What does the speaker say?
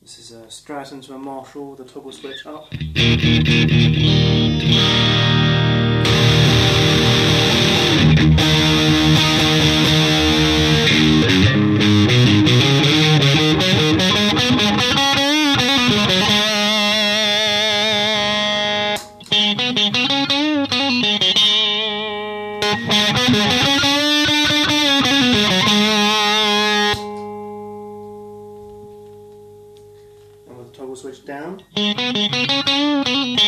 This is a Stratton to a Marshall, the toggle switch up. And with the toggle switch down.